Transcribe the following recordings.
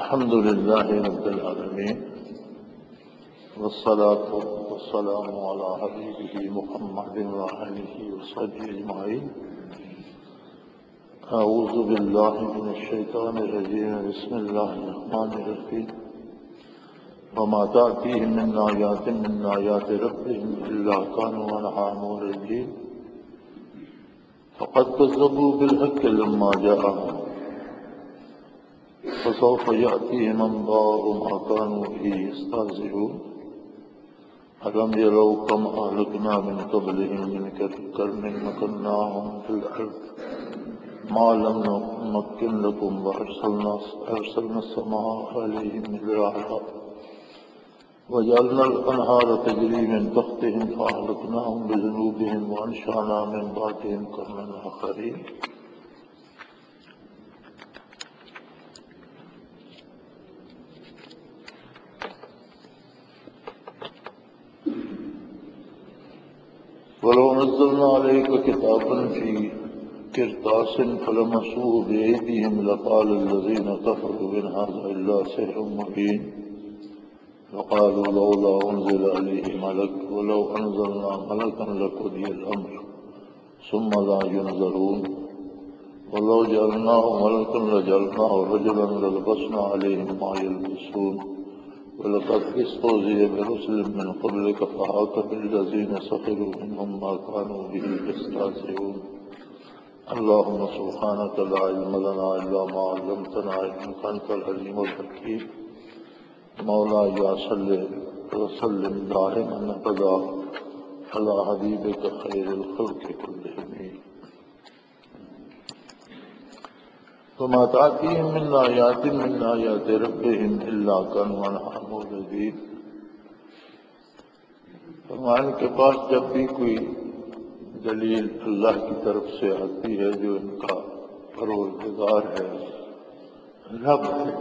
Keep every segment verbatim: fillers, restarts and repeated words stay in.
الحمد لله رب العالمين والصلاة والسلام على حبيبه محمد وآله وصحبه أجمعين. أعوذ بالله من الشيطان الرجيم. بسم الله الرحمن الرحيم. وما تأتيهم من آيات من آيات ربهم إلا كانوا عنها معرضين فقد كذبوا بالحق لما جاءهم فسوف يأتيهم أنباء ما كانوا به يستهزئون. ألم يروا كم أهلكنا من قبلهم من قرن مكناهم في الأرض ما لم نمكن لكم وأرسلنا أرسلنا السماء عليهم مدرارا وجعلنا الأنهار تجري من تحتهم فأهلكناهم بذنوبهم وأنشأنا من بعدهم قرنا آخرين. ولو نزلنا عليك كتابا في قرطاس فلمسوه بأيديهم لقال الذين كفروا إن هذا إلا سحر مبين وقالوا لولا أنزل عليه ملك ولو أنزلنا ملكا لقضي الأمر ثم لا ينظرون ولو جعلناه ملكا لجعلناه رجلا للبسنا عليهم ما يلبسون ولقد استهزئ برسل من قبلك فحاق بالذين سخروا منهم ما كانوا به يستهزئون. اللهم سبحانك لا علم لنا إلا ما علمتنا إنك أنت العليم الحكيم. مولاي صل وسلم دائما أبدا على حبيبك خير الخلق كلهم. وما تأتيهم من آيات من آيات ربهم إلا كانوا عنها معرضين. فرمان کے پاس جب بھی کوئی دلیل اللہ کی طرف سے آتی ہے جو ان کا پروردگار ہے، رب ہے،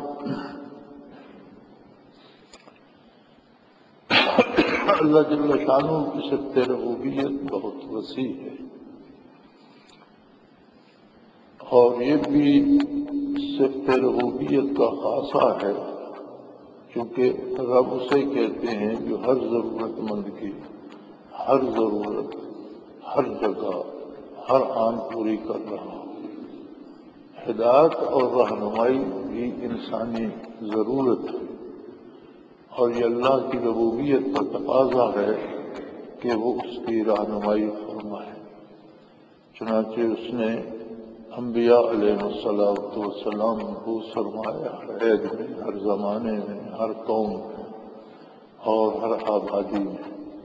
اللہ جل شانہ کی صفت ربوبیت بہت وسیع ہے، اور یہ بھی صفت ربوبیت کا خاصہ ہے کیونکہ رب اسے کہتے ہیں جو ہر ضرورت مند کی ہر ضرورت ہر جگہ ہر آن پوری کر رہا ہو. ہدایت اور رہنمائی بھی انسانی ضرورت ہے، اور یہ اللہ کی ربوبیت کا تقاضا ہے کہ وہ اس کی رہنمائی فرمائے. چنانچہ اس نے انبیاء علیہ السلام کو فرمایا ہر عید میں، ہر زمانے میں، ہر قوم میں اور ہر آبادی میں،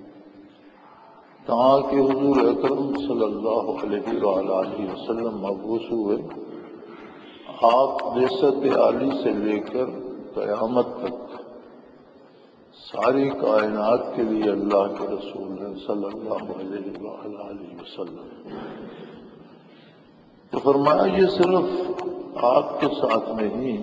تاں کہ حضور اکرم صلی اللہ علیہ وآلہ وسلم مبعوث ہوئے. آپ بعثت عالی سے لے کر قیامت تک ساری کائنات کے لیے اللہ کے رسول ہیں صلی اللہ علیہ وآلہ وسلم. تو فرمایا یہ صرف آپ کے ساتھ نہیں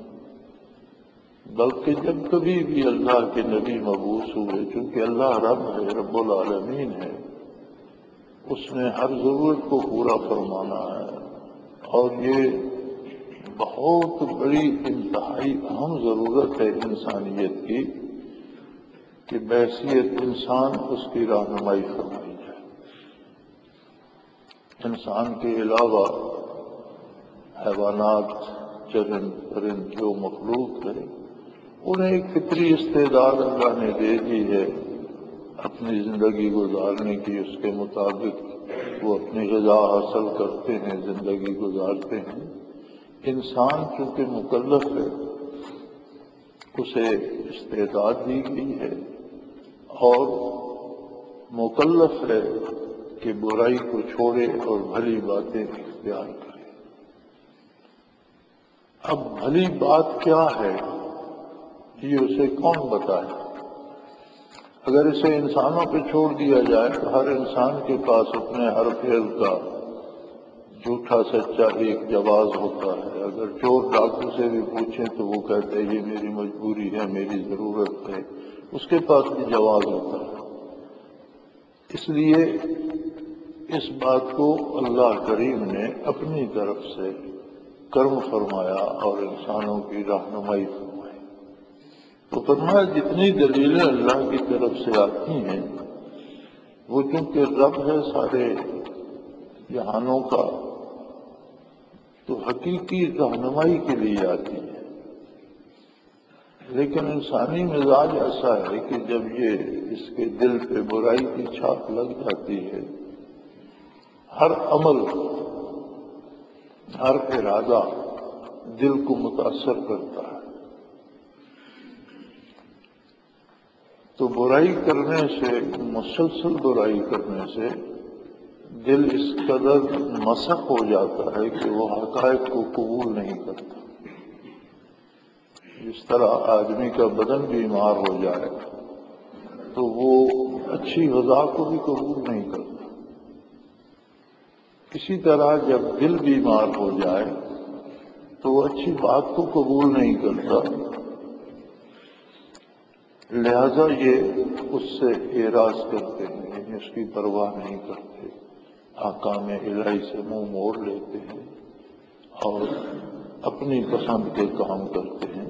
بلکہ جب کبھی بھی اللہ کے نبی مبعوث ہوئے، چونکہ اللہ رب ہے، رب العالمین ہے، اس نے ہر ضرورت کو پورا فرمانا ہے. اور یہ بہت بڑی انتہائی اہم ضرورت ہے انسانیت کی کہ بحیثیت انسان اس کی رہنمائی فرمائی جائے. انسان کے علاوہ حیوانات، چرند پرند جو مخلوق ہے، انہیں ایک فطری استعداد اللہ نے دے دی ہے اپنی زندگی گزارنے کی. اس کے مطابق وہ اپنی غذا حاصل کرتے ہیں، زندگی گزارتے ہیں. انسان چونکہ مکلف ہے، اسے استعداد دی گئی ہے اور مکلف ہے کہ برائی کو چھوڑے اور بھلی باتیں اختیار کرے. اب بھلی بات کیا ہے یہ اسے کون بتائے؟ اگر اسے انسانوں پہ چھوڑ دیا جائے تو ہر انسان کے پاس اپنے ہر فعل کا جھوٹا سچا ایک جواز ہوتا ہے. اگر چور ڈاکو سے بھی پوچھیں تو وہ کہتے ہیں یہ میری مجبوری ہے، میری ضرورت ہے، اس کے پاس بھی جواز ہوتا ہے. اس لیے اس بات کو اللہ کریم نے اپنی طرف سے کرم فرمایا اور انسانوں کی رہنمائی فرمائی۔ تو فرمایا جتنی دلیلیں اللہ کی طرف سے آتی ہیں وہ چونکہ رب ہے سارے جہانوں کا تو حقیقی رہنمائی کے لیے آتی ہے، لیکن انسانی مزاج ایسا ہے کہ جب یہ اس کے دل پہ برائی کی چھاپ لگ جاتی ہے، ہر عمل ہر ارادہ دل کو متاثر کرتا ہے، تو برائی کرنے سے، مسلسل برائی کرنے سے دل اس قدر مسخ ہو جاتا ہے کہ وہ حقائق کو قبول نہیں کرتا۔ جس طرح آدمی کا بدن بیمار ہو جائے تو وہ اچھی غذا کو بھی قبول نہیں کرتا، اسی طرح جب دل بیمار ہو جائے تو وہ اچھی بات کو قبول نہیں کرتا، لہذا یہ اس سے اعراض کرتے ہیں، یعنی اس کی پرواہ نہیں کرتے، احکام الہی سے منہ موڑ لیتے ہیں اور اپنی پسند کے کام کرتے ہیں۔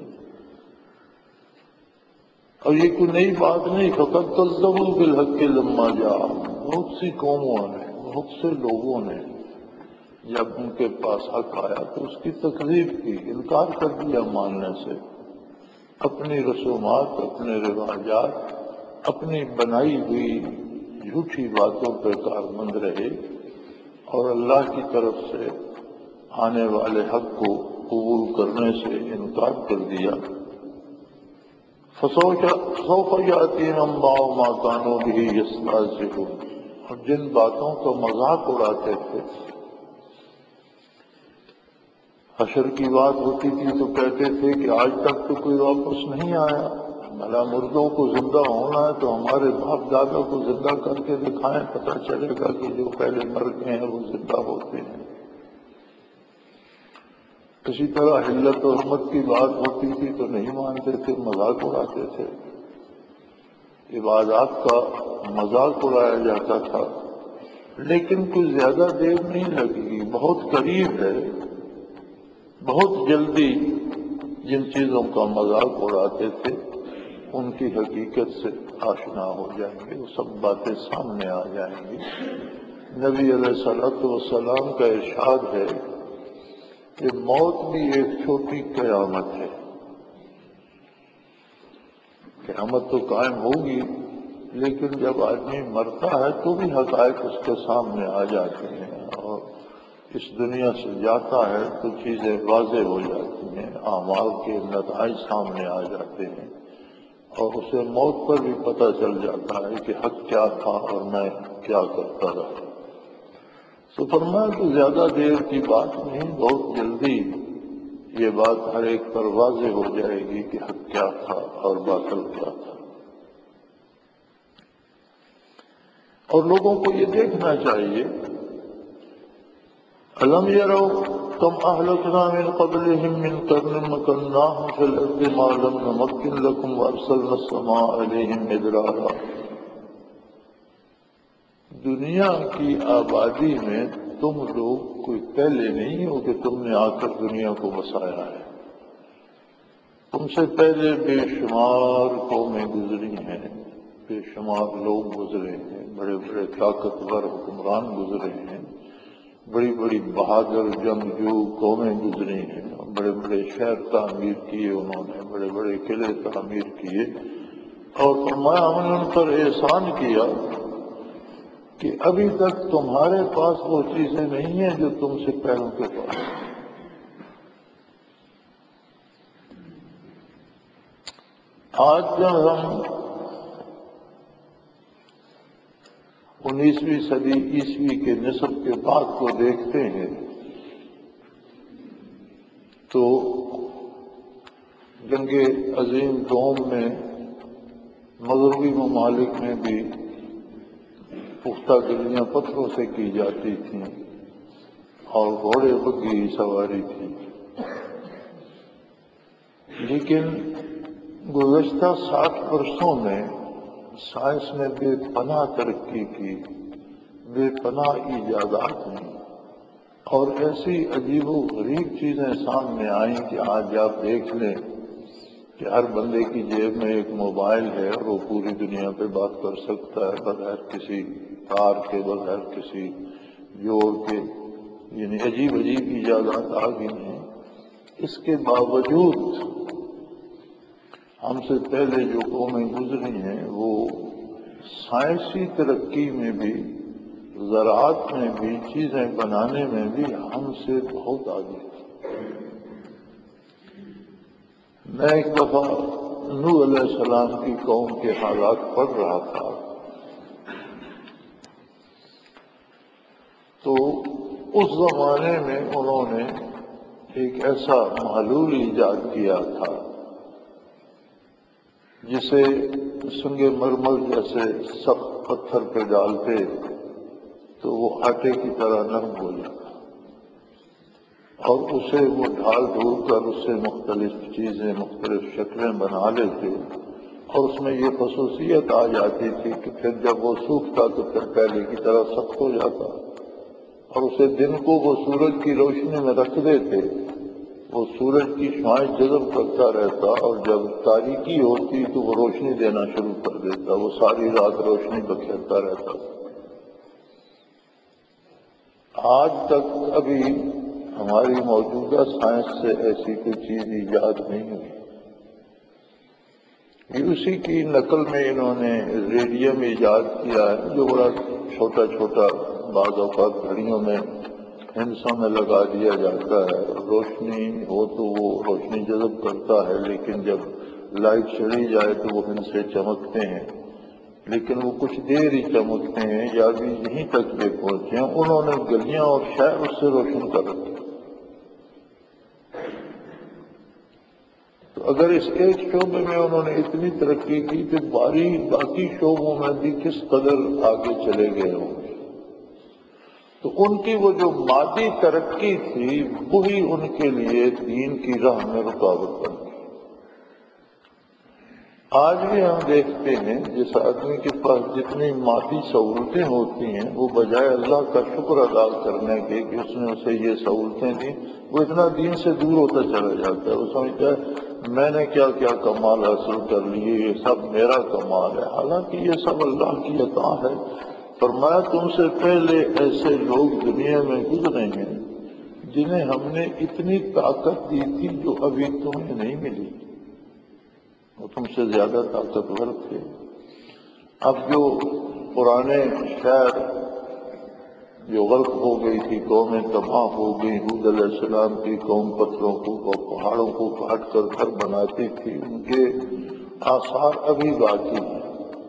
اور یہ کوئی نئی بات نہیں، فقط کذبوا بالحق لما جاءہم، بہت سی قوموں نے، بہت سے لوگوں نے جب ان کے پاس حق آیا تو اس کی تکذیب کی، انکار کر دیا ماننے سے، اپنی رسومات، اپنے رواجات، اپنی بنائی ہوئی جھوٹی باتوں پہ کاربند رہے اور اللہ کی طرف سے آنے والے حق کو قبول کرنے سے انکار کر دیا۔ فسوف یأتیہم انباء ما کانوا بہ یستہزئون، اور جن باتوں کا مذاق اڑاتے تھے، حشر کی بات ہوتی تھی تو کہتے تھے کہ آج تک تو کوئی واپس نہیں آیا، بھلا مردوں کو زندہ ہونا ہے تو ہمارے باپ دادا کو زندہ کر کے دکھائیں، پتہ چلے گا کہ جو پہلے مر گئے ہیں وہ زندہ ہوتے ہیں۔ اسی طرح حلت و حرمت کی بات ہوتی تھی تو نہیں مانتے تھے، مذاق اڑاتے تھے، عبادات کا مذاق اڑایا جاتا تھا۔ لیکن کوئی زیادہ دیر نہیں لگے گی، بہت قریب ہے، بہت جلدی جن چیزوں کا مذاق اڑاتے تھے ان کی حقیقت سے آشنا ہو جائیں گے، وہ سب باتیں سامنے آ جائیں گی۔ نبی علیہ الصلوۃ والسلام کا ارشاد ہے کہ موت بھی ایک چھوٹی قیامت ہے، قیامت تو قائم ہوگی لیکن جب آدمی مرتا ہے تو بھی حقائق اس کے سامنے آ جاتے ہیں، اور اس دنیا سے جاتا ہے تو چیزیں واضح ہو جاتی ہیں، اعمال کے نتائج سامنے آ جاتے ہیں، اور اسے موت پر بھی پتہ چل جاتا ہے کہ حق کیا تھا اور میں کیا کرتا رہا۔ تو فرمایا کہ زیادہ دیر کی بات نہیں، بہت جلدی یہ بات ہر ایک پر واضح ہو جائے گی کہ حق کیا تھا اور باطل کیا تھا۔ اور لوگوں کو یہ دیکھنا چاہیے، أَلَمْ يَرَوْا كَمْ أَهْلَكْنَا مِنْ قَبْلِهِمْ مِنْ قَرْنٍ مَكَّنَّاهُمْ فِي الْأَرْضِ مَا لَمْ نُمَكِّنْ لَكُمْ وَأَرْسَلْنَا السَّمَاءَ عَلَيْهِمْ مِدْرَارًا۔ دنیا کی آبادی میں تم لوگ کوئی پہلے نہیں ہو کہ تم نے آ کر دنیا کو بسایا ہے، تم سے پہلے بے شمار قومیں گزری ہیں، بے شمار لوگ گزرے ہیں، بڑے بڑے طاقتور حکمران گزرے ہیں، بڑی بڑی بہادر جنگجو قومیں گزری ہیں، بڑے بڑے شہر تعمیر کیے انہوں نے، بڑے بڑے قلعے تعمیر کیے، اور فرمایا ہم نے ان پر احسان کیا کہ ابھی تک تمہارے پاس وہ چیزیں نہیں ہیں جو تم سے پہلوں کے پاس ہیں۔ آج جب ہم انیسویں صدی عیسوی کے نصف کے بعد کو دیکھتے ہیں تو جنگ عظیم دوم میں مغربی ممالک میں بھی پختہ گلیاں پتھروں سے کی جاتی تھیں اور گھوڑے بگھی سواری تھی، لیکن گزشتہ ساٹھ برسوں میں سائنس نے بے پناہ ترقی کی، بے پناہ ایجادات ہیں، اور ایسی عجیب و غریب چیزیں سامنے آئیں کہ آج آپ دیکھ لیں کہ ہر بندے کی جیب میں ایک موبائل ہے اور وہ پوری دنیا پہ بات کر سکتا ہے بغیر کسی تار کے، بغیر کسی جوڑ کے، یعنی عجیب عجیب ایجادات آ گئی ہیں۔ اس کے باوجود ہم سے پہلے جو قومیں گزری ہیں وہ سائنسی ترقی میں بھی، زراعت میں بھی، چیزیں بنانے میں بھی ہم سے بہت آگے ہیں۔ میں ایک دفعہ نوح علیہ السلام کی قوم کے حالات پڑھ رہا تھا تو اس زمانے میں انہوں نے ایک ایسا محلول ایجاد کیا تھا جسے سنگ مرمر جیسے سخت پتھر پہ ڈالتے تو وہ آٹے کی طرح نرم ہو جاتا، اور اسے وہ ڈھال ڈھول کر اس سے مختلف چیزیں، مختلف شکلیں بنا لیتے، اور اس میں یہ خصوصیت آ جاتی تھی کہ پھر جب وہ سوکھتا تو پھر پہلے کی طرح سخت ہو جاتا، اور اسے دن کو وہ سورج کی روشنی میں رکھ دیتے، وہ سورج کی شعاعیں جذب کرتا رہتا، اور جب تاریکی ہوتی تو وہ روشنی دینا شروع کر دیتا، وہ ساری رات روشنی بکھیرتا رہتا۔ آج تک ابھی ہماری موجودہ سائنس سے ایسی کوئی چیز ایجاد نہیں ہوئی۔ یہ اسی کی نقل میں انہوں نے ریڈیم ایجاد کیا ہے، جو بڑا چھوٹا چھوٹا بعض اوقات گھڑیوں میں ہندسوں میں لگا دیا جاتا ہے، روشنی ہو تو وہ روشنی جذب کرتا ہے، لیکن جب لائٹ چلی جائے تو وہ ہندسے چمکتے ہیں، لیکن وہ کچھ دیر ہی چمکتے ہیں، یا بھی یہیں تک بھی پہنچے ہیں۔ انہوں نے گلیاں اور شہر اس سے روشن کر رکھے۔ تو اگر اس ایک شعبے میں انہوں نے اتنی ترقی کی تو باری باقی شعبوں میں بھی کس قدر آگے چلے گئے ہوں گے۔ تو ان کی وہ جو مادی ترقی تھی وہی ان کے لیے دین کی راہ میں رکاوٹ بن گئی۔ آج بھی ہم دیکھتے ہیں جس آدمی کے پاس جتنی مادی سہولتیں ہوتی ہیں، وہ بجائے اللہ کا شکر ادا کرنے کے کہ اس نے اسے یہ سہولتیں دیں، وہ اتنا دین سے دور ہوتا چلا جاتا ہے۔ وہ سمجھتا ہے میں نے کیا کیا کمال حاصل کر لیے، یہ سب میرا کمال ہے، حالانکہ یہ سب اللہ کی عطا ہے۔ فرمایا تم سے پہلے ایسے لوگ دنیا میں گزرے ہیں جنہیں ہم نے اتنی طاقت دی تھی جو ابھی تمہیں نہیں ملی، وہ تم سے زیادہ طاقتور تھے۔ اب جو پرانے شہر جو غرق ہو گئی تھی، قومیں تباہ ہو گئی، ہود علیہ السلام کی قوم پتھروں کو اور پہاڑوں کو کاٹ کر گھر بناتی تھی، ان کے آثار ابھی باقی ہیں۔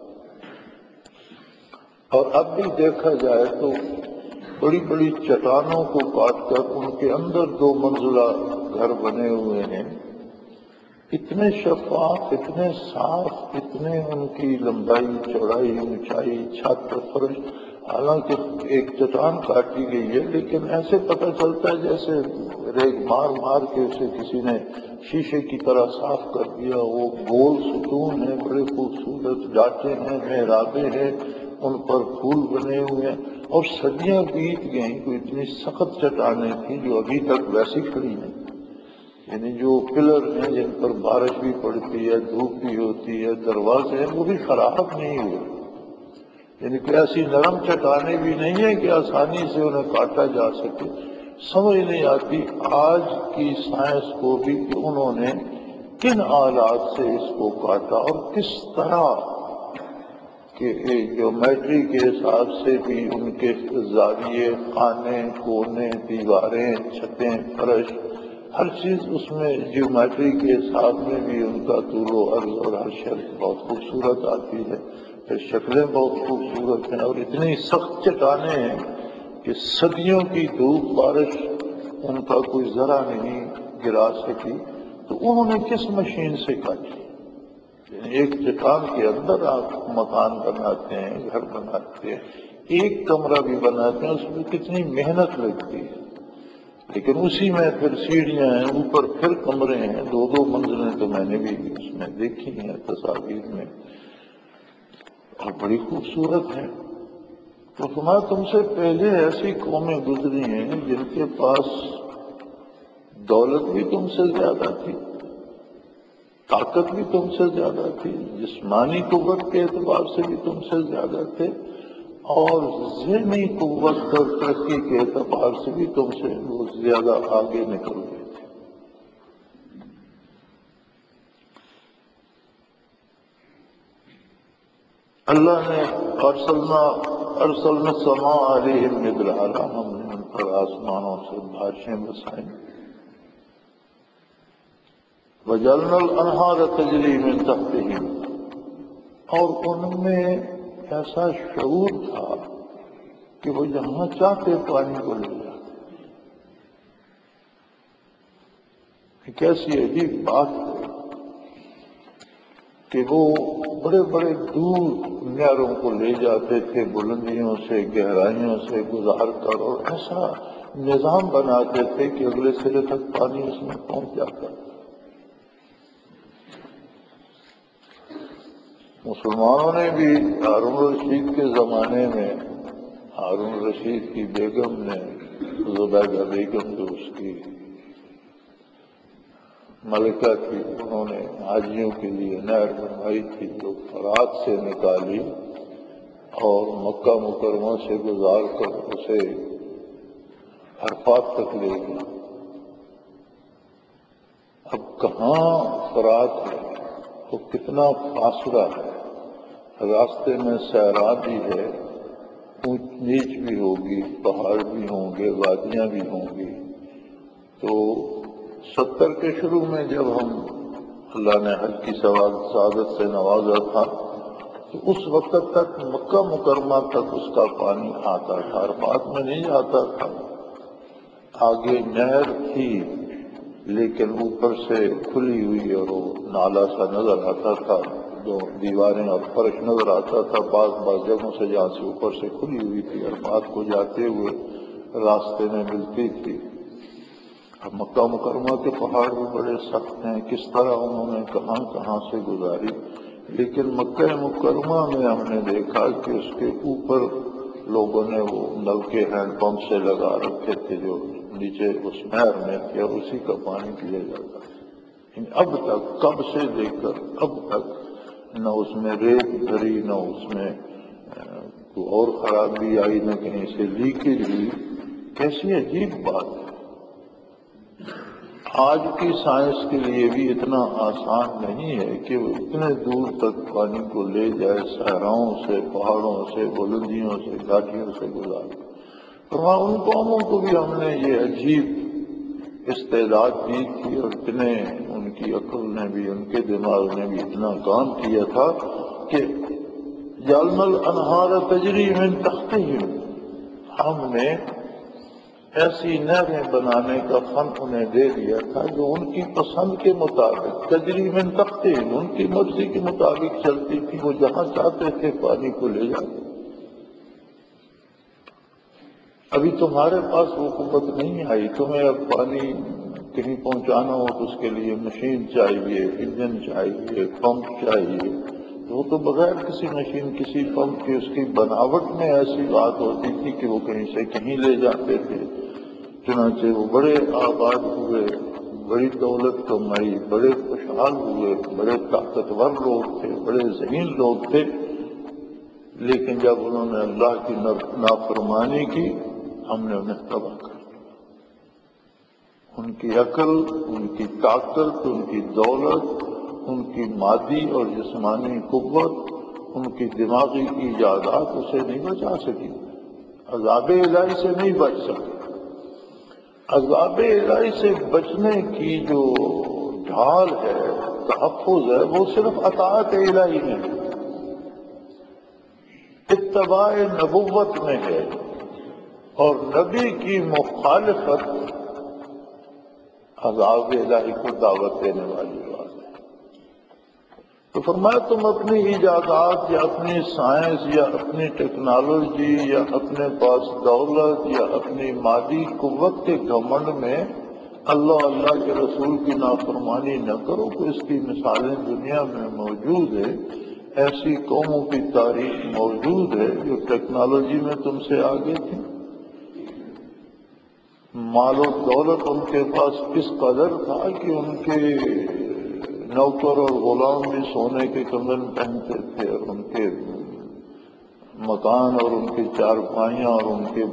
اور اب بھی دیکھا جائے تو بڑی بڑی چٹانوں کو کاٹ کر ان کے اندر دو منزلہ گھر بنے ہوئے ہیں، اتنے شفاف، اتنے صاف، اتنے ان کی لمبائی، چوڑائی، اونچائی، چھت، فرش، حالانکہ ایک چٹان کاٹی گئی ہے لیکن ایسے پتہ چلتا ہے جیسے ریگ مار مار کے اسے کسی نے شیشے کی طرح صاف کر دیا۔ وہ گول ستون ہیں، بڑے خوبصورت ڈانٹے ہیں، محرابیں ہیں، ان پر پھول بنے ہوئے ہیں، اور صدیاں بیت گئیں، کوئی اتنی سخت چٹانیں تھیں جو ابھی تک ویسی کھڑی ہیں، یعنی جو پلر ہیں جن پر بارش بھی پڑتی ہے، دھوپ بھی ہوتی ہے، دروازے ہیں، وہ بھی خراب نہیں ہوئے، یعنی کوئی ایسی نرم چٹانیں بھی نہیں ہیں کہ آسانی سے انہیں کاٹا جا سکے۔ سمجھ نہیں آتی آج کی سائنس کو بھی کہ انہوں نے کن آلات سے اس کو کاٹا اور کس طرح کہ جیومیٹری کے حساب سے بھی ان کے زاویے، خانے، کونے، دیواریں، چھتیں، فرش، ہر چیز اس میں جیومیٹری کے حساب میں بھی ان کا طول و عرض اور ہر شکل بہت خوبصورت آتی ہے، پھر شکلیں بہت خوبصورت ہیں، اور اتنی سخت چٹانیں ہیں کہ صدیوں کی دھوپ بارش ان کا کوئی ذرا نہیں گرا سکی۔ تو انہوں نے کس مشین سے کاٹی؟ ایک چٹان کے اندر آپ مکان بناتے ہیں، گھر بناتے ہیں، ایک کمرہ بھی بناتے ہیں، اس میں کتنی محنت لگتی ہے، لیکن اسی میں پھر سیڑھیاں ہیں، اوپر پھر کمرے ہیں، دو دو منزلیں تو میں نے بھی اس میں دیکھی ہیں تصاویر میں، اور بڑی خوبصورت ہیں۔ تو فرمایا تم سے پہلے ایسی قومیں گزری ہیں جن کے پاس دولت بھی تم سے زیادہ تھی، طاقت بھی تم سے زیادہ تھی، جسمانی قوت کے اعتبار سے بھی تم سے زیادہ تھے، اور ذہنی قوت اور ترقی کے اعتبار سے بھی تم سے وہ زیادہ آگے نکل گئے تھے۔ اللہ نے ارسلنا ارسلنا السماء علیہم مدرارا، ہم نے ان پر آسمانوں سے بارشیں بسائیں، وجعلنا الانہار تجری من تحتہم، اور ان میں ایسا شعور تھا کہ وہ جہاں چاہتے پانی کو لے جاتے۔ ایک ایسی عجیب بات ہے کہ وہ بڑے بڑے دور نہروں کو لے جاتے تھے، بلندیوں سے گہرائیوں سے گزار کر، اور ایسا نظام بناتے تھے کہ اگلے سرے تک پانی اس میں پہنچ جاتا۔ مسلمانوں نے بھی ہارون رشید کے زمانے میں، ہارون رشید کی بیگم نے، زبیدہ بیگم جو اس کی ملکہ تھی، انہوں نے حاجیوں کے لیے نہر بنوائی تھی جو فرات سے نکالی اور مکہ مکرمہ سے گزار کر اسے عرفات تک لے گئی۔ اب کہاں فرات ہے، تو کتنا فاصلہ ہے، راستے میں صحرا بھی ہے، اونچ نیچ بھی ہوگی، پہاڑ بھی ہوں گے، وادیاں بھی ہوں گی۔ تو ستر کے شروع میں جب ہم اللہ نے حج کی سعادت سے نوازا تھا، تو اس وقت تک مکہ مکرمہ تک اس کا پانی آتا تھا، عرفات میں نہیں آتا تھا۔ آگے نہر تھی لیکن اوپر سے کھلی ہوئی اور وہ نالا سا نظر آتا تھا، جو دیواریں اور فرش نظر آتا تھا، بعض بعض جگہوں سے جہاں سے اوپر سے کھلی ہوئی تھی، عرفات کو جاتے ہوئے راستے میں ملتی تھی۔ اب مکہ مکرمہ کے پہاڑ بھی بڑے سخت ہیں، کس طرح انہوں نے کہاں کہاں سے گزاری، لیکن مکہ مکرمہ میں ہم نے دیکھا کہ اس کے اوپر لوگوں نے وہ نل کے ہینڈ پمپ سے لگا رکھے تھے جو نیچے اس نہر میں تھے، اور اسی کا پانی پیا جاتا تھا۔ اب تک کب سے لے کر اب تک نہ اس میں ریت بھری، نہ اس میں کوئی اور خرابی آئی، نہ کہیں سے لیکیج ہوئی۔ کیسی عجیب بات ہے۔ آج کی سائنس کے لیے بھی اتنا آسان نہیں ہے کہ وہ اتنے دور تک پانی کو لے جائے، صحراؤں سے، پہاڑوں سے، بلندیوں سے، گھاٹیوں سے گزار۔ فرما ان قوموں کو بھی ہم نے یہ عجیب استعداد دی تھی، اور اتنے ان کی عقل نے بھی، ان کے دماغ نے بھی اتنا کام کیا تھا کہ جعلنا الانہار تجری من تحتہم، ہم نے ایسی نہریں بنانے کا فن انہیں دے دیا تھا جو ان کی پسند کے مطابق، تجری من تحتہم، ان کی مرضی کے مطابق چلتی تھی، وہ جہاں چاہتے تھے پانی کو لے جاتے۔ ابھی تمہارے پاس وہ قوت نہیں آئی، تمہیں اب پانی کہیں پہنچانا ہو تو اس کے لیے مشین چاہیے، انجن چاہیے، پمپ چاہیے۔ وہ تو بغیر کسی مشین، کسی پمپ کی، اس کی بناوٹ میں ایسی بات ہوتی تھی کہ وہ کہیں سے کہیں لے جاتے تھے۔ چنانچہ وہ بڑے آباد ہوئے، بڑی دولت کمائی، بڑے خوشحال ہوئے، بڑے طاقتور لوگ تھے، بڑے ذہین لوگ تھے، لیکن جب انہوں نے اللہ کی نافرمانی کی، ہم نے انہیں تباہ کر دیا۔ ان کی عقل، ان کی طاقت، ان کی دولت، ان کی مادی اور جسمانی قوت، ان کی دماغی ایجادات اسے نہیں بچا سکی، عذاب الہی سے نہیں بچ سکے۔ عذاب الہی سے بچنے کی جو ڈھال ہے، تحفظ ہے، وہ صرف اطاعت الہی میں ہے، اتباع نبوت میں ہے، اور نبی کی مخالفت عذاب الہی کو دعوت دینے والی بات ہے۔ تو فرمایا تم اپنی ایجادات یا اپنی سائنس یا اپنی ٹیکنالوجی یا اپنے پاس دولت یا اپنی مادی قوت کے گھمنڈ میں اللہ اللہ کے رسول کی نافرمانی نہ کرو، کہ اس کی مثالیں دنیا میں موجود ہیں۔ ایسی قوموں کی تاریخ موجود ہے جو ٹیکنالوجی میں تم سے آگے تھی، مال و دولت ان کے پاس اس قدر تھا کہ ان کے نوکر اور غلام بھی سونے کے کمبل پہنتے تھے، اور ان کے مکان اور ان کی چارپائیاں اور ان کے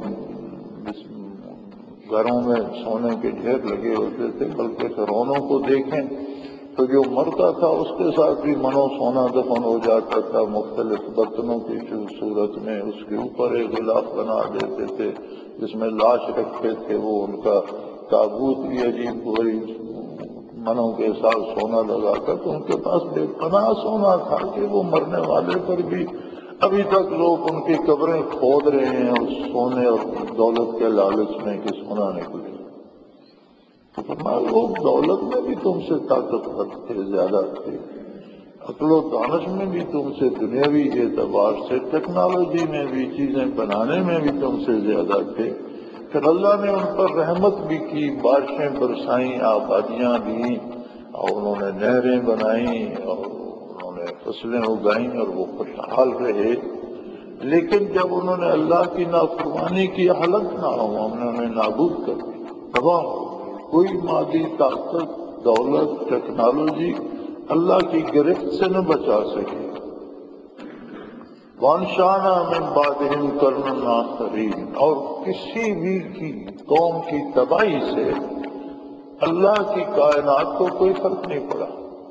گھروں میں سونے کے ڈھیر لگے ہوتے تھے۔ بلکہ فرعونوں کو دیکھیں تو جو مرتا تھا اس کے ساتھ بھی منو سونا دفن ہو جاتا تھا، مختلف برتنوں کی صورت میں اس کے اوپر ایک غلاف بنا دیتے تھے جس میں لاش رکھتے تھے، وہ ان کا تابوت بھی عجیب وہی منوں کے ساتھ سونا لگا کر، تو ان کے پاس بے پناہ سونا تھا کہ وہ مرنے والے پر بھی ابھی تک لوگ ان کی قبریں کھود رہے ہیں اور سونے اور دولت کے لالچ میں کہ سونا نکلے۔ تو فرمایا لوگ دولت میں بھی تم سے طاقتور تھے، زیادہ تھے، عقل و دانش میں بھی تم سے، دنیاوی اعتبار سے ٹیکنالوجی میں بھی، چیزیں بنانے میں بھی تم سے زیادہ تھے۔ پھر اللہ نے ان پر رحمت بھی کی، بارشیں برسائیں، آبادیاں دیں، اور انہوں نے نہریں بنائیں اور انہوں نے فصلیں اگائیں اور وہ خوشحال رہے۔ لیکن جب انہوں نے اللہ کی نافرمانی کی، ہلاک نہ ہو، ہم نے انہیں نابود کر دیا، تباہ ہو۔ کوئی مادی طاقت، دولت، ٹیکنالوجی اللہ کی گرفت سے نہ بچا سکے۔ وَأَنشَأْنَا مِن بَعْدِهِمْ قَرْنًا آخَرِينَ، اور کسی بھی کی قوم کی تباہی سے اللہ کی کائنات کو کوئی فرق نہیں پڑا۔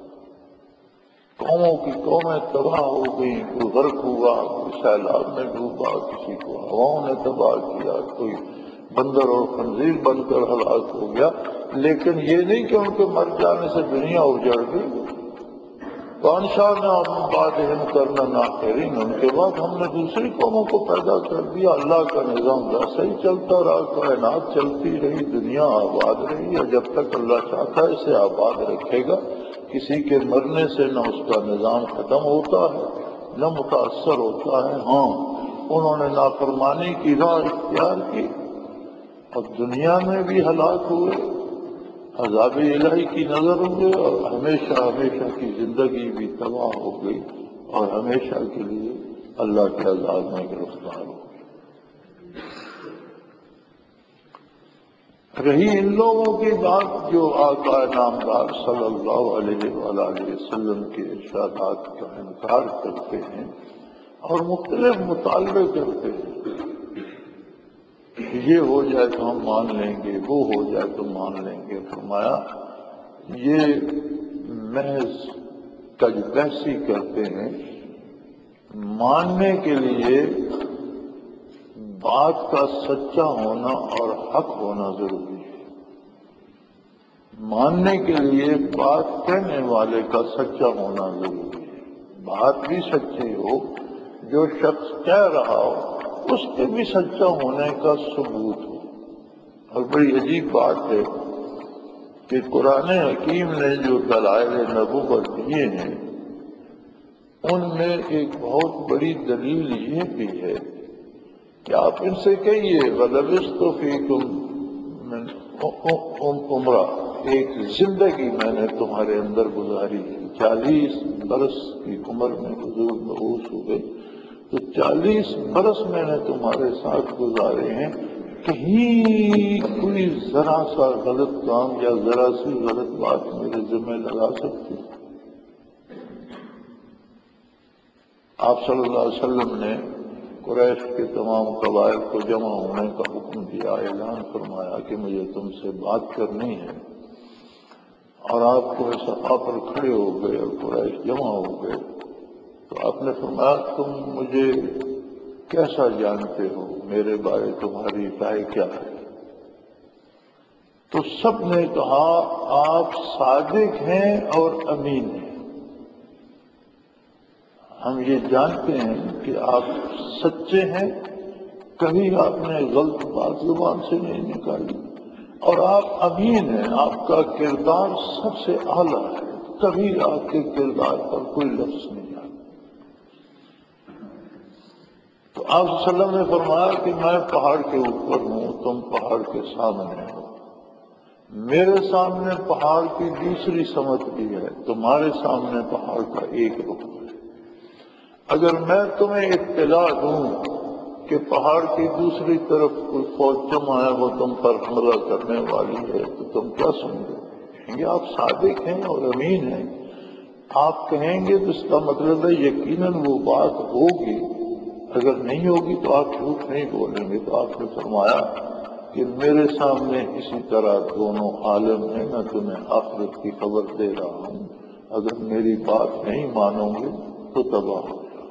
قوموں کی قومیں تباہ ہو گئی، کوئی غرق ہوا، کوئی سیلاب میں ڈوبا، کسی کو ہواؤں نے تباہ کیا، کوئی بندر اور خنزیر بن کر ہلاک ہو گیا، لیکن یہ نہیں کہ ان کے مر جانے سے دنیا اجڑ گئی۔ وَأَنشَأْنَا مِن بَعْدِهِمْ قَرْنًا آخَرِينَ، ان کے بعد ہم نے دوسری قوموں کو پیدا کر دیا۔ اللہ کا نظام ویسا ہی چلتا رہا، کائنات چلتی رہی، دنیا آباد رہی، اور جب تک اللہ چاہتا ہے اسے آباد رکھے گا۔ کسی کے مرنے سے نہ اس کا نظام ختم ہوتا ہے نہ متاثر ہوتا ہے۔ ہاں، انہوں نے نافرمانی کی راہ اختیار کی اور دنیا میں بھی ہلاک ہوئے، عذاب الہی کی نظر ہوئے، اور ہمیشہ ہمیشہ کی زندگی بھی تباہ ہو گئی اور ہمیشہ کے لیے اللہ کے عذاب میں گرفتار ہو گئی۔ رہی ان لوگوں کی بات جو آقا نامدار صلی اللہ علیہ وآلہ وسلم کے ارشادات کا انکار کرتے ہیں اور مختلف مطالبے کرتے ہیں، یہ ہو جائے تو ہم مان لیں گے، وہ ہو جائے تو مان لیں گے۔ فرمایا یہ محض کج بحثی کرتے ہیں۔ ماننے کے لیے بات کا سچا ہونا اور حق ہونا ضروری ہے۔ ماننے کے لیے بات کہنے والے کا سچا ہونا ضروری ہے۔ بات بھی سچی ہو، جو شخص کہہ رہا ہو اس کے بھی سچا ہونے کا ثبوت ہو۔ اور بڑی عجیب بات ہے کہ قرآن حکیم نے جو دلائل نبوت دیے ہیں ان میں ایک بہت بڑی دلیل یہ بھی ہے کہ آپ ان سے کہیے وَلَبِثْتُ فِيكُم مِّنْ عُمْرًا، ایک زندگی میں نے تمہارے اندر گزاری ہے۔ چالیس برس کی عمر میں حضور مبعوث ہوئے تو چالیس برس میں نے تمہارے ساتھ گزارے ہیں، کہیں کوئی ذرا سا غلط کام یا ذرا سی غلط بات میرے ذمہ لگا سکتی؟ آپ صلی اللہ علیہ وسلم نے قریش کے تمام قبائل کو جمع ہونے کا حکم دیا، اعلان فرمایا کہ مجھے تم سے بات کرنی ہے، اور آپ کو صفا پر کھڑے ہو گئے اور قریش جمع ہو گئے تو آپ نے فرمایا تم مجھے کیسا جانتے ہو، میرے بارے تمہاری رائے کیا ہے؟ تو سب نے کہا آپ صادق ہیں اور امین ہیں، ہم یہ جانتے ہیں کہ آپ سچے ہیں، کبھی آپ نے غلط بات زبان سے نہیں نکالی، اور آپ امین ہیں، آپ کا کردار سب سے اعلیٰ ہے، کبھی آپ کے کردار پر کوئی لفظ نہیں آتا۔ تو آپ صلی اللہ علیہ وسلم نے فرمایا کہ میں پہاڑ کے اوپر ہوں، تم پہاڑ کے سامنے ہو، میرے سامنے پہاڑ کی دوسری سمت بھی ہے، تمہارے سامنے پہاڑ کا ایک رخ ہے، اگر میں تمہیں اطلاع دوں کہ پہاڑ کی دوسری طرف کوئی فوج جمع ہے وہ تم پر حملہ کرنے والی ہے تو تم کیا سمجھو؟ کہیں گے آپ صادق ہیں اور امین ہیں، آپ کہیں گے تو اس کا مطلب ہے یقیناً وہ بات ہوگی، اگر نہیں ہوگی تو آپ جھوٹ نہیں بولیں گے۔ تو آپ نے فرمایا کہ میرے سامنے اسی طرح دونوں عالم ہیں، میں تمہیں آخرت کی خبر دے رہا ہوں، اگر میری بات نہیں مانو گے تو تباہ ہو جاؤ۔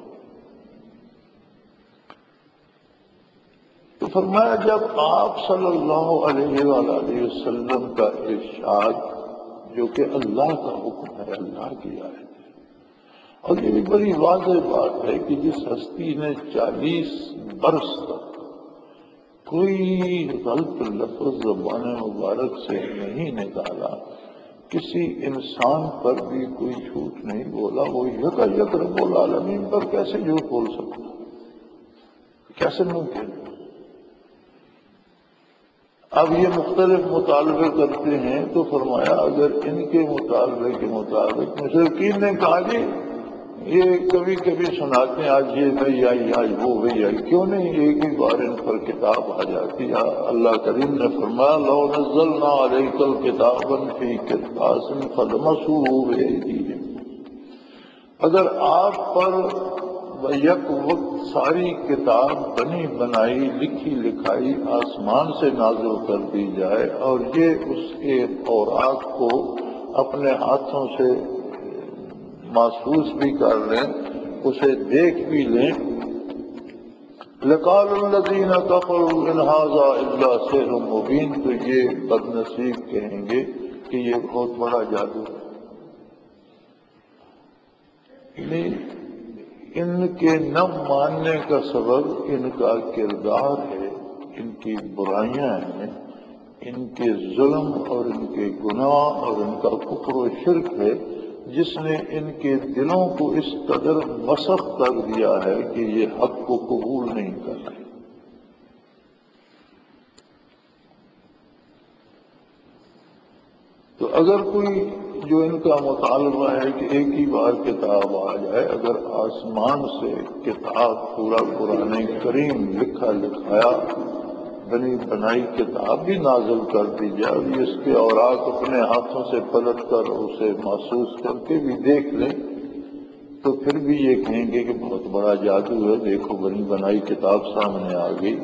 تو فرمایا جب آپ صلی اللہ علیہ وآلہ وسلم کا ارشاد جو کہ اللہ کا حکم ہے، اللہ کی آیت ہے، اور یہ بھی بڑی واضح بات ہے کہ جس ہستی نے چالیس برس تک کوئی غلط لفظ زبان مبارک سے نہیں نکالا، کسی انسان پر بھی کوئی جھوٹ نہیں بولا، وہ یکا یک رب العالمین پر کیسے جھوٹ بول سکتا؟ کیسے ممکن؟ اب یہ مختلف مطالبے کرتے ہیں تو فرمایا اگر ان کے مطالبے کے مطابق مشرکین نے کہا جی یہ کبھی کبھی سناتے ہیں آج یہ بھئی آئی آج وہ بھئی آئی، کیوں نہیں ایک ہی بار ان پر کتاب آ جاتی ہے؟ اللہ کریم نے فرمایا لو نزلنا علیک الکتابا فی قرطاس فلمسوه بأیدیہم، اگر آپ پر یک وقت ساری کتاب بنی بنائی لکھی لکھائی آسمان سے نازل کر دی جائے اور یہ اس کے اوراق کو اپنے ہاتھوں سے محسوس بھی کر لیں، اسے دیکھ بھی لیں، لقال الذین کفروا ان ھذا الا سحر مبین، تو یہ بد نصیب کہیں گے کہ یہ بہت بڑا جادو ہے۔ یعنی ان کے نہ ماننے کا سبب ان کا کردار ہے، ان کی برائیاں ہیں، ان کے ظلم اور ان کے گناہ اور ان کا کفر و شرک ہے، جس نے ان کے دلوں کو اس قدر مسخ کر دیا ہے کہ یہ حق کو قبول نہیں کر رہے۔ تو اگر کوئی جو ان کا مطالبہ ہے کہ ایک ہی بار کتاب آ جائے، اگر آسمان سے کتاب پورا قرآن کریم لکھا لکھایا بنی بنائی کتاب بھی نازل کر دی جائے اور اس کے اوراق اپنے ہاتھوں سے پلٹ کر اسے محسوس کر کے بھی دیکھ لیں تو پھر بھی یہ کہیں گے کہ بہت بڑا جادو ہے، دیکھو بنی بنائی کتاب سامنے آ گئی۔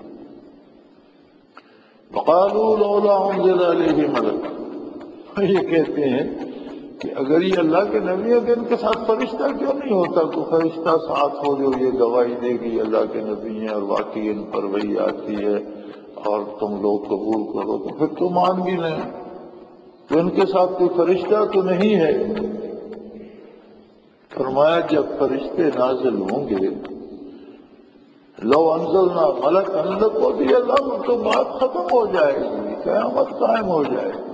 وقالوا لولا انزل علیہ ملک، یہ کہتے ہیں کہ اگر یہ اللہ کے نبی ہے تو ان کے ساتھ فرشتہ کیوں نہیں ہوتا؟ کوئی فرشتہ ساتھ ہو جو یہ گواہی دے گی اللہ کے نبی ہیں اور واقعی ان پر وحی آتی ہے اور تم لوگ قبول کرو تو پھر تو مان بھی لیں، تو ان کے ساتھ کوئی فرشتہ تو نہیں ہے۔ فرمایا جب فرشتے نازل ہوں گے لو انزلنا ملک ملک کو بھی اللہ تو بات ختم ہو جائے گی، قیامت قائم ہو جائے گی۔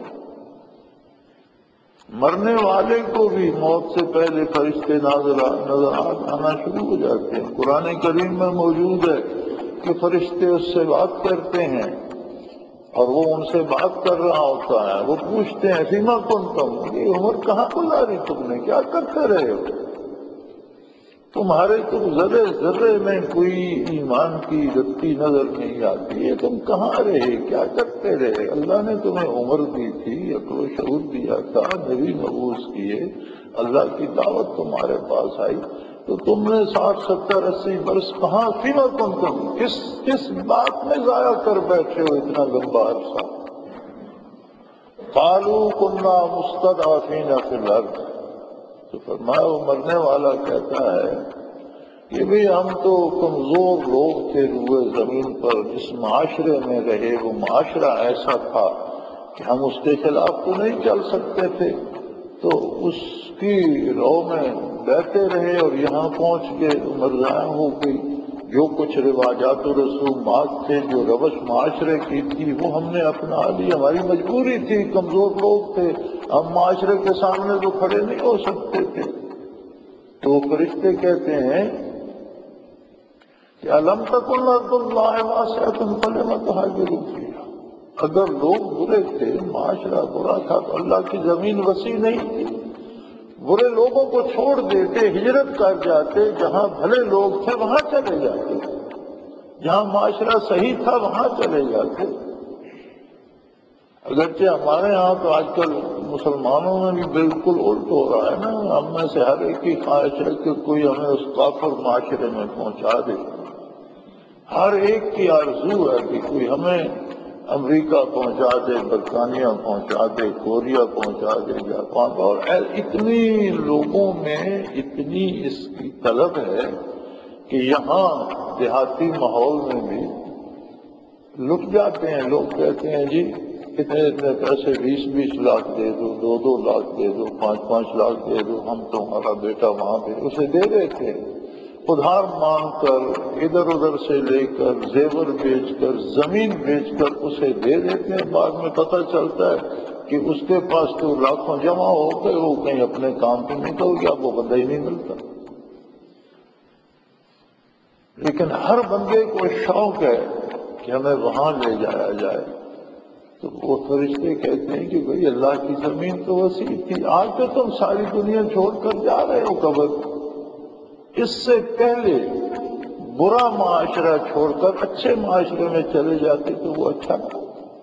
مرنے والے کو بھی موت سے پہلے فرشتے نازل نظر آنا شروع ہو جاتے ہیں۔ قرآن کریم میں موجود ہے کہ فرشتے اس سے بات کرتے ہیں اور وہ ان سے بات کر رہا ہوتا ہے، وہ پوچھتے ہیں فیما کنتم، یہ عمر کہاں گزاری تم نے، کیا کرتے رہے ہو؟ تمہارے تم ذرے ذرے میں کوئی ایمان کی رتی نظر نہیں آتی ہے، تم کہاں رہے، کیا کرتے رہے؟ اللہ نے تمہیں عمر دی تھی، عقل و شعور دیا تھا، نبی مبعوث کیے، اللہ کی دعوت تمہارے پاس آئی تو تم نے ساٹھ ستر اسی برس کہاں فیما کنتم، کس کس بات میں ضائع کر بیٹھے ہو اتنا لمبا عرصہ؟ قالوا كنا مستضعفين في الارض، تو فرمایا وہ مرنے والا کہتا ہے کہ بھی ہم تو کمزور لوگ تھے روئے زمین پر، جس معاشرے میں رہے وہ معاشرہ ایسا تھا کہ ہم اس کے خلاف تو نہیں چل سکتے تھے، تو اس کی رو میں بہتے رہے اور یہاں پہنچ کے عمر ضائع ہو گئی۔ جو کچھ رواجات و رسومات تھے، جو روش معاشرے کی تھی وہ ہم نے اپنا لی، ہماری مجبوری تھی، کمزور لوگ تھے، ہم معاشرے کے سامنے تو کھڑے نہیں ہو سکتے تھے۔ تو فرشتے کہتے ہیں کہ الم تکن ارض اللہ واسعۃ فلم تہاجروا فیہا، اگر لوگ برے تھے، معاشرہ برا تھا تو اللہ کی زمین وسیع نہیں تھی، برے لوگوں کو چھوڑ دیتے، ہجرت کر جاتے، جہاں بھلے لوگ تھے وہاں چلے جاتے، جہاں معاشرہ صحیح تھا وہاں چلے جاتے۔ اگرچہ ہمارے ہاں تو آج کل مسلمانوں میں بھی بالکل الٹ ہو رہا ہے نا، ہم میں سے ہر ایک کی خواہش ہے کہ کوئی ہمیں اس کافر معاشرے میں پہنچا دے، ہر ایک کی آرزو ہے کہ کوئی ہمیں امریکہ پہنچا دے، برطانیہ پہنچا دے، کوریا پہنچا دے، جاپان، اور اتنی لوگوں میں اتنی اس کی طلب ہے کہ یہاں دیہاتی ماحول میں بھی لٹ جاتے ہیں۔ لوگ کہتے ہیں جی اتنے اتنے پیسے، بیس بیس لاکھ دے دو، دو دو لاکھ دے دو، پانچ پانچ لاکھ دے دو، ہم تمہارا بیٹا وہاں پہ اسے دے دیتے، ادھار مانگ کر، ادھر ادھر سے لے کر، زیور بیچ کر، زمین بیچ کر اسے دے دیتے ہیں۔ بعد میں پتہ چلتا ہے کہ اس کے پاس تو لاکھوں جمع ہو گئے، وہ کہیں اپنے کام پہ نکل گیا، وہ بندہ ہی نہیں ملتا۔ لیکن ہر بندے کو شوق ہے کہ ہمیں وہاں لے جایا جائے، تو وہ فرشتے کہتے ہیں کہ بھئی اللہ کی زمین تو وسیع تھی، آج تو تم ساری دنیا چھوڑ کر جا رہے ہو قبر، اس سے پہلے برا معاشرہ چھوڑ کر اچھے معاشرے میں چلے جاتے تو وہ اچھا تھا۔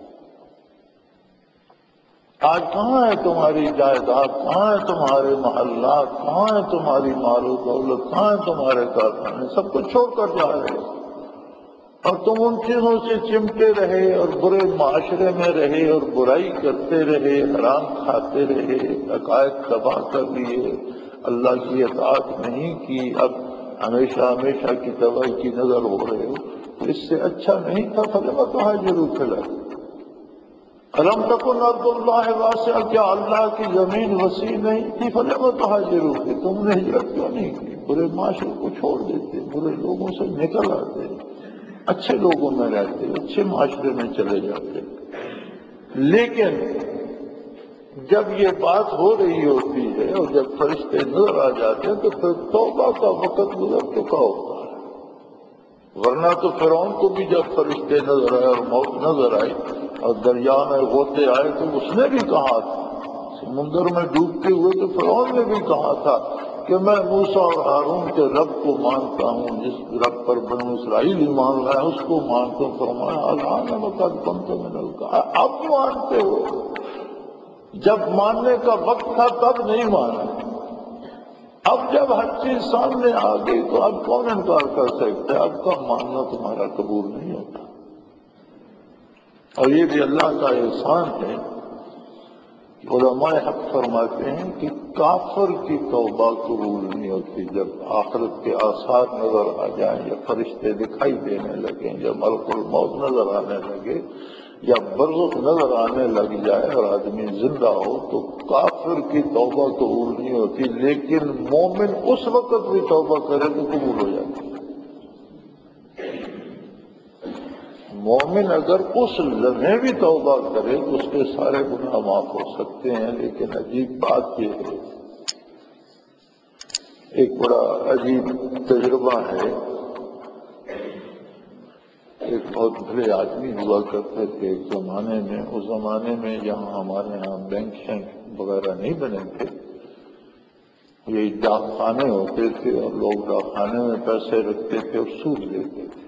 آج کہاں ہے تمہاری جائیداد، کہاں ہے تمہارے محلات، کہاں ہے تمہاری مال و دولت، کہاں ہے تمہارے کارخانے، سب کچھ چھوڑ کر جا رہے ہو، اور تم ان چیزوں سے چمٹے رہے اور برے معاشرے میں رہے اور برائی کرتے رہے، حرام کھاتے رہے، عقائد تباہ کر لیے، اللہ کی اطاعت نہیں کی، اب ہمیشہ ہمیشہ کی تباہی کی نظر ہو رہے ہو، تو اس سے اچھا نہیں تھا فلم تہاجروا فی الارض الم تکن ارض اللہ واسعہ، کیا اللہ کی زمین وسیع نہیں تھی؟ فلم تہاجروا فی، تم نے ہجرت کیوں نہیں کی؟ برے معاشرے کو چھوڑ دیتے، برے لوگوں سے نکل آتے، اچھے لوگوں میں رہتے، اچھے معاشرے میں چلے جاتے۔ لیکن جب یہ بات ہو رہی ہوتی ہے اور جب فرشتے نظر آ جاتے ہیں تو پھر توبہ کا وقت گزر چکا ہوتا ہے۔ ورنہ تو فرعون کو بھی جب فرشتے نظر آئے اور موت نظر آئی اور دریا میں غوطے آئے تو اس نے بھی کہا تھا، سمندر میں ڈوبتے ہوئے تو فرعون نے بھی کہا تھا کہ میں موسیٰ اور ہارون کے رب کو مانتا ہوں، جس رب پر بنو اسرائیل ایمان لائے اس کو مانتا ہوں۔ فرمایا الآن وقد کنت من الکافرین، اب مانتے ہو، جب ماننے کا وقت تھا تب نہیں مانا، اب جب ہر چیز سامنے آ گئی تو اب کون انکار کر سکتا ہے؟ اب کا ماننا تمہارا قبول نہیں ہوتا۔ اور یہ بھی اللہ کا احسان ہے، علماء حق فرماتے ہیں کہ کافر کی توبہ قبول نہیں ہوتی جب آخرت کے آثار نظر آ جائیں، یا فرشتے دکھائی دینے لگیں، یا ملک الموت نظر آنے لگے، یا برزخ نظر آنے لگ جائے اور آدمی زندہ ہو، تو کافر کی توبہ قبول نہیں ہوتی، لیکن مومن اس وقت بھی توبہ کرے تو قبول ہو جاتی ہے۔ مومن اگر اس لمحے بھی توبہ کرے تو اس کے سارے گناہ معاف ہو سکتے ہیں۔ لیکن عجیب بات یہ ہے، ایک بڑا عجیب تجربہ ہے، ایک بہت بڑے آدمی ہوا کرتے تھے ایک زمانے میں، اس زمانے میں یہاں ہمارے یہاں بینک شینک وغیرہ نہیں بنے تھے، یہ ڈاک خانے ہوتے تھے اور لوگ ڈاک خانے میں پیسے رکھتے تھے اور سود لیتے تھے۔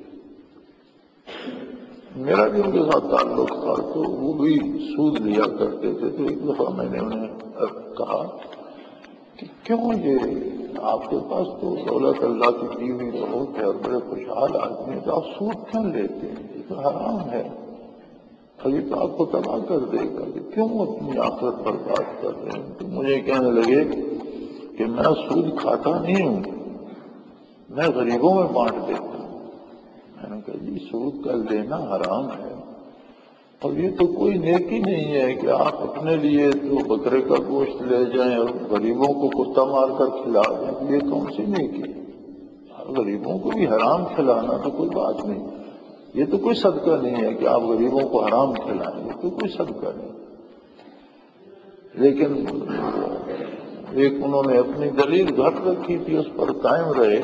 میرا بھی ان کے ساتھ تعلق تھا تو وہ بھی سود لیا کرتے تھے۔ تو ایک دفعہ میں نے انہیں کہا کہ کیوں یہ آپ کے پاس تو دولت اللہ کی دی ہوئی بہت ہے اور بڑے خوشحال آدمی ہیں، تو آپ سود کیوں لیتے ہیں؟ یہ تو حرام ہے اور یہ تو آپ کو تباہ کر دے گا، کہ کیوں اپنی آخرت پر بات کر رہے ہیں؟ تو مجھے کہنے لگے کہ میں سود کھاتا نہیں ہوں، میں غریبوں میں بانٹ دیتا ہوں۔ میں نے کہا جی سود کا لینا حرام ہے، اور یہ تو کوئی نیکی نہیں ہے کہ آپ اپنے لیے تو بکرے کا گوشت لے جائیں اور غریبوں کو کتا مار کر کھلا دیں، یہ کون سی نیکی ہے؟ غریبوں کو بھی حرام کھلانا تو کوئی بات نہیں، یہ تو کوئی صدقہ نہیں ہے کہ آپ غریبوں کو حرام کھلائیں، یہ تو کوئی صدقہ نہیں۔ لیکن ایک انہوں نے اپنی دلیل گھٹ رکھی تھی، اس پر قائم رہے۔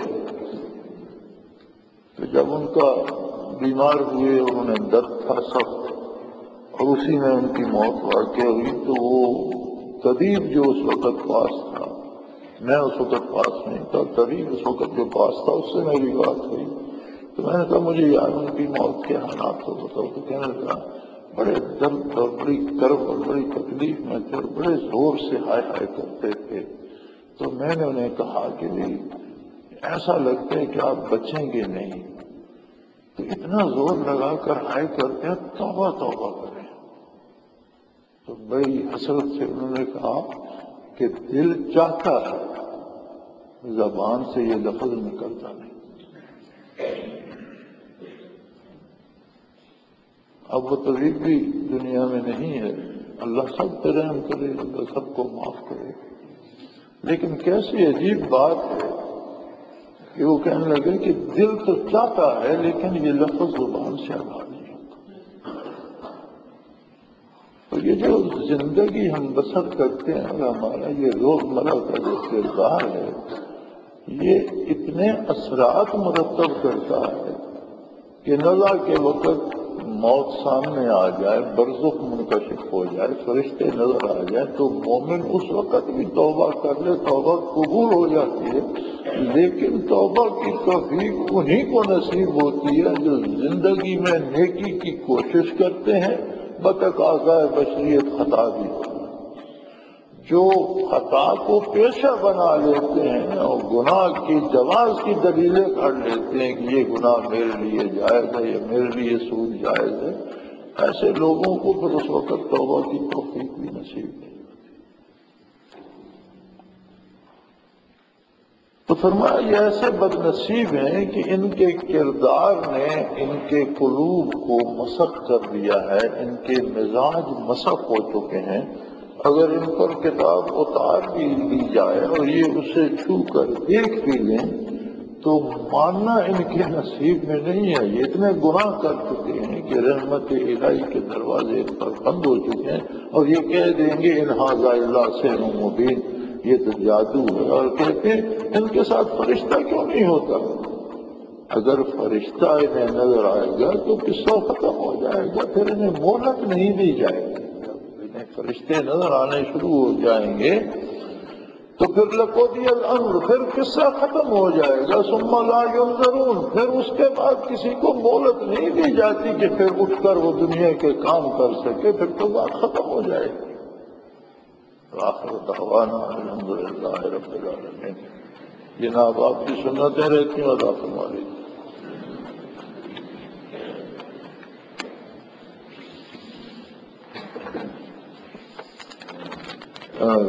تو جب ان کا بیمار ہوئے، انہوں نے درد تھا سخت اور اسی میں ان کی موت واقع ہوئی، تو وہ طبیب جو اس وقت پاس تھا میں اس وقت پاس نہیں تھا، تبھی اس وقت جو پاس تھا اس سے میری بات ہوئی، تو میں نے کہا مجھے یار ان کی موت کے حالات کو بتاؤ، تو کہنے لگا بڑے درد اور بڑی کرب اور بڑی تکلیف میں تھے، بڑے زور سے ہائے ہائے کرتے تھے۔ تو میں نے انہیں کہا کہ ایسا لگتا ہے کہ آپ بچیں گے نہیں، تو اتنا زور لگا کر ہائے کرتے ہیں، توبہ توبہ کریں۔ تو بڑی حسرت سے انہوں نے کہا کہ دل چاہتا ہے، زبان سے یہ لفظ نکلتا نہیں۔ اب وہ طبیب بھی دنیا میں نہیں ہے، اللہ سب پہ رحم کرے، اللہ سب کو معاف کرے، لیکن کیسی عجیب بات ہے کہ وہ کہنے لگے کہ دل تو چاہتا ہے لیکن یہ لفظ زبان سے ادا نہیں ہوتا۔ تو یہ جو زندگی ہم بسر کرتے ہیں اور ہمارا یہ روزمرہ کا جو کردار ہے، یہ اتنے اثرات مرتب کرتا ہے کہ نزا کے وقت موت سامنے آ جائے، برزخ منکشف ہو جائے، فرشتے نظر آ جائیں، تو مومن اس وقت بھی توبہ کر لے، توبہ قبول ہو جاتی ہے، لیکن توبہ کی توفیق انہی کو نصیب ہوتی ہے جو زندگی میں نیکی کی کوشش کرتے ہیں، بتقاضۂ بشریت خطا بھی ہو، جو خطا کو پیشہ بنا لیتے ہیں اور گناہ کی جواز کی دلیلیں کر لیتے ہیں کہ یہ گناہ میرے لیے جائز ہے، یہ میرے لیے سود جائز ہے، ایسے لوگوں کو پھر اس وقت توبہ کی توفیق بھی نصیب نہیں۔ تو فرمایا یہ ایسے بد نصیب ہیں کہ ان کے کردار نے ان کے قلوب کو مسخ کر دیا ہے، ان کے مزاج مسخ ہو چکے ہیں۔ اگر ان پر کتاب اتار بھی دی جائے اور یہ اسے چھو کر دیکھ بھی لیں تو ماننا ان کے نصیب میں نہیں ہے۔ یہ اتنے گناہ کر چکے ہیں کہ رحمت الہی کے دروازے ان پر بند ہو چکے ہیں، اور یہ کہہ دیں گے ان ھذا الا سحر مبین، یہ تو جادو ہے، اور کہتے ہیں ان کے ساتھ فرشتہ کیوں نہیں ہوتا؟ اگر فرشتہ انہیں نظر آئے گا تو قصہ ختم ہو جائے گا، پھر انہیں مہلت نہیں دی جائے گی۔ فرشتے نظر آنے شروع ہو جائیں گے تو پھر لقضی الامر، پھر قصہ ختم ہو جائے گا، ثم لا ينظرون، پھر اس کے بعد کسی کو مہلت نہیں دی جاتی کہ پھر اٹھ کر وہ دنیا کے کام کر سکے، پھر تو بات ختم ہو جائے گی۔ آخر دعوانا الحمدللہ رب العالمین۔ جناب آپ کی سنتیں رہتی ہیں، اللہ فرمائے۔